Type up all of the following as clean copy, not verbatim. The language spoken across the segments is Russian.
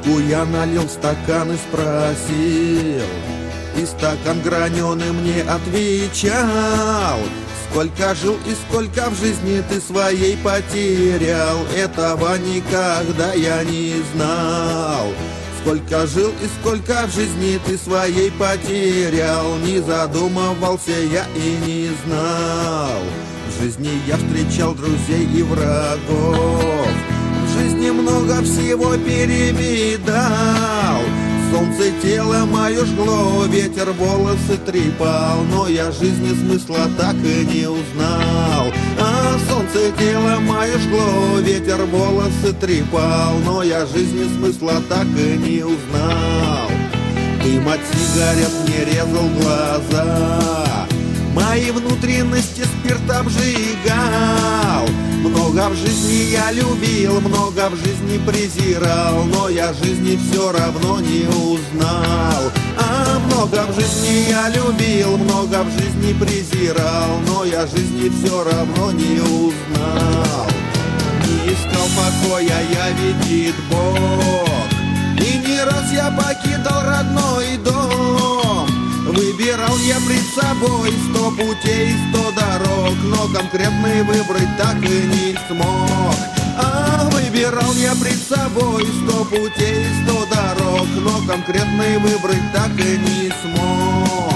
Водку я налил в стакан и спросил, и стакан граненый мне отвечал: сколько жил и сколько в жизни ты своей потерял, этого никогда я не знал. Сколько жил и сколько в жизни ты своей потерял, не задумывался я и не знал. В жизни я встречал друзей и врагов, в жизни много всего перевидал. Солнце тело мое жгло, ветер волосы трепал, но я жизни смысла так и не узнал. А солнце тело мое жгло, ветер волосы трепал, но я жизни смысла так и не узнал. Дым от сигарет мне резал глаза, мои внутренности спирт обжигал. Много в жизни я любил, много в жизни презирал, но я жизни все равно не узнал. А много в жизни я любил, много в жизни презирал, но я жизни все равно не узнал. Не искал покоя я, видит Бог, и не раз я покидал родной дом. Выбирал я пред собой 100 путей, 100 дорог, но конкретный выбрать так и не смог. А выбирал я пред собой 100 путей, 100 дорог, но конкретный выбрать так и не смог.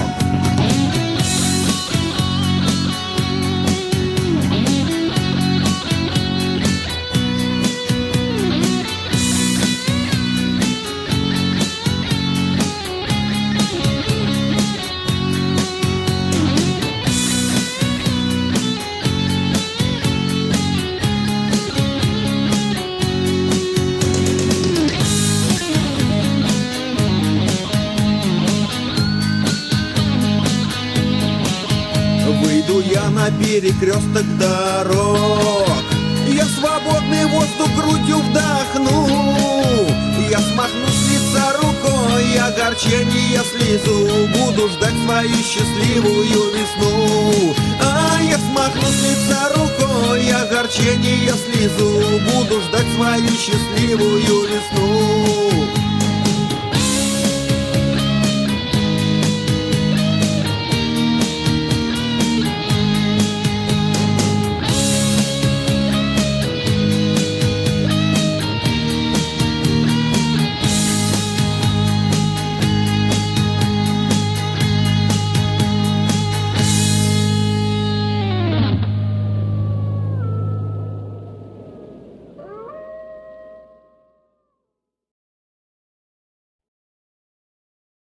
Выйду я на перекресток дорог, я свободный воздух грудью вдохну. Я смахну с лица рукой огорчение слезу, буду ждать свою счастливую весну. А я смахну с лица рукой огорчение слезу, буду ждать свою счастливую весну.